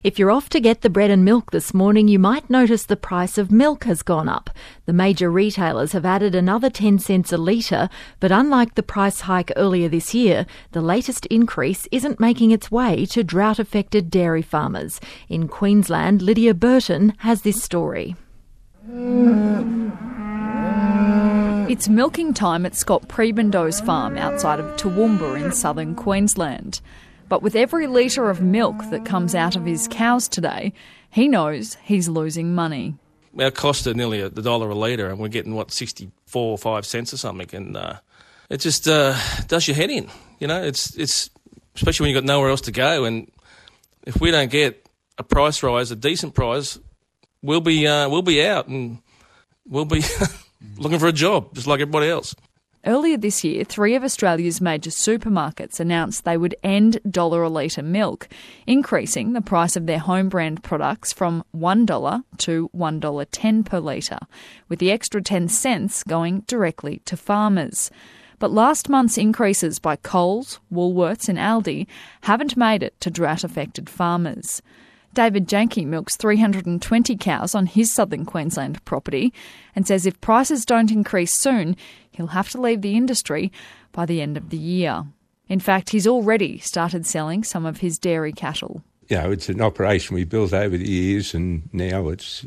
If you're off to get the bread and milk this morning, you might notice the price of milk has gone up. The major retailers have added another 10 cents a litre, but unlike the price hike earlier this year, the latest increase isn't making its way to drought-affected dairy farmers. In Queensland, Lydia Burton has this story. It's milking time at Scott Prebendow's farm outside of Toowoomba in southern Queensland. But with every litre of milk that comes out of his cows today, he knows he's losing money. Our costs are nearly $1 a litre and we're getting, 64 or 5 cents or something. And it just does your head in. You know, it's especially when you've got nowhere else to go. And if we don't get a price rise, a decent price, we'll be out and we'll be looking for a job just like everybody else. Earlier this year, 3 of Australia's major supermarkets announced they would end $1 a litre milk, increasing the price of their home brand products from $1 to $1.10 per litre, with the extra 10 cents going directly to farmers. But last month's increases by Coles, Woolworths and Aldi haven't made it to drought-affected farmers. David Janke milks 320 cows on his southern Queensland property and says if prices don't increase soon, he'll have to leave the industry by the end of the year. In fact, he's already started selling some of his dairy cattle. You know, it's an operation we built over the years, and now it's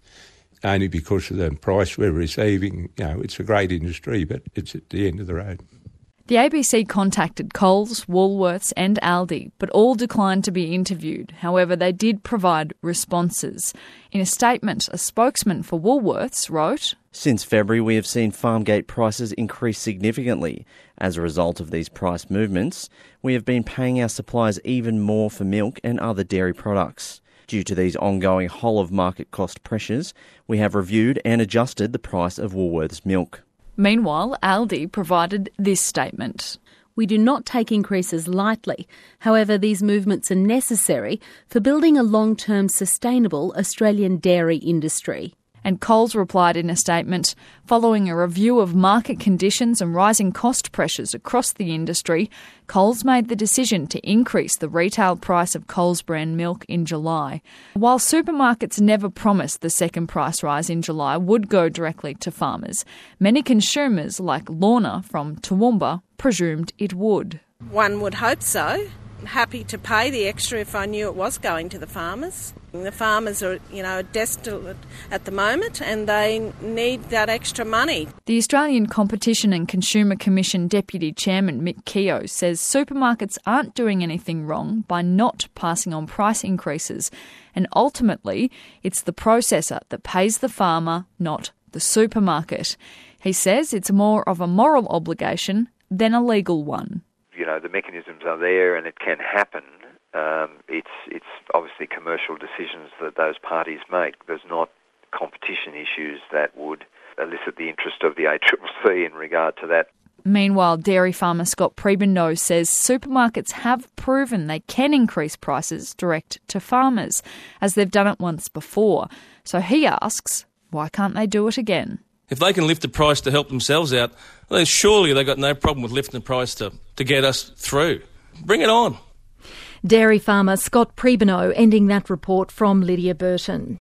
only because of the price we're receiving. You know, it's a great industry, but it's at the end of the road. The ABC contacted Coles, Woolworths and Aldi, but all declined to be interviewed. However, they did provide responses. In a statement, a spokesman for Woolworths wrote, "Since February, we have seen farm gate prices increase significantly. As a result of these price movements, we have been paying our suppliers even more for milk and other dairy products. Due to these ongoing whole-of-market cost pressures, we have reviewed and adjusted the price of Woolworths milk." Meanwhile, Aldi provided this statement. "We do not take increases lightly. However, these movements are necessary for building a long-term sustainable Australian dairy industry." And Coles replied in a statement, following a review of market conditions and rising cost pressures across the industry, Coles made the decision to increase the retail price of Coles brand milk in July. While supermarkets never promised the second price rise in July would go directly to farmers, many consumers, like Lorna from Toowoomba, presumed it would. One would hope so. Happy to pay the extra if I knew it was going to the farmers. The farmers are, destitute at the moment and they need that extra money. The Australian Competition and Consumer Commission Deputy Chairman Mick Keogh says supermarkets aren't doing anything wrong by not passing on price increases, and ultimately it's the processor that pays the farmer, not the supermarket. He says it's more of a moral obligation than a legal one. The mechanisms are there and it can happen. It's obviously commercial decisions that those parties make. There's not competition issues that would elicit the interest of the ACCC in regard to that. Meanwhile, dairy farmer Scott Prebendow says supermarkets have proven they can increase prices direct to farmers, as they've done it once before. So he asks, why can't they do it again? If they can lift the price to help themselves out, then surely they've got no problem with lifting the price to get us through. Bring it on. Dairy farmer Scott Prebenow ending that report from Lydia Burton.